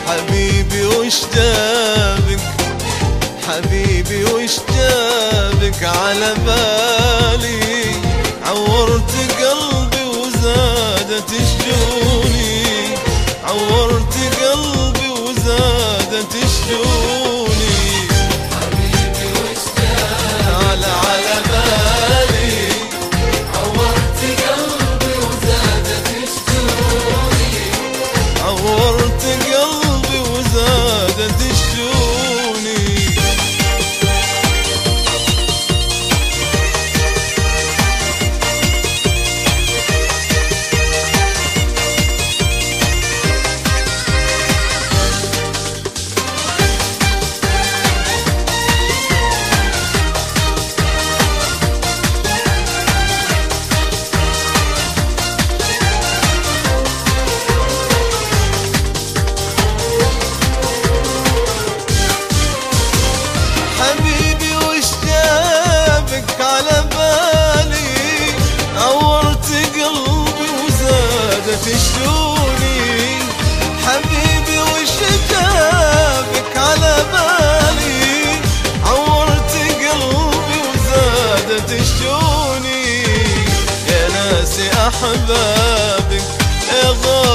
حبيبي وش جابك، حبيبي وش جابك على بالي، عورت قلبي وزادت شجوني، عورت قلبي وزادت شجوني. حبيبي وش جابك على بالي، عورت قلبي وزادت شجوني، عورت قلبي وزادت شجوني. حبيبي وش جابك على بالي، عورت قلبي وزادت شجوني. حبيبي وش جابك على بالي، عورت قلبي وزادت شجوني. يا ناسي أحبابك يا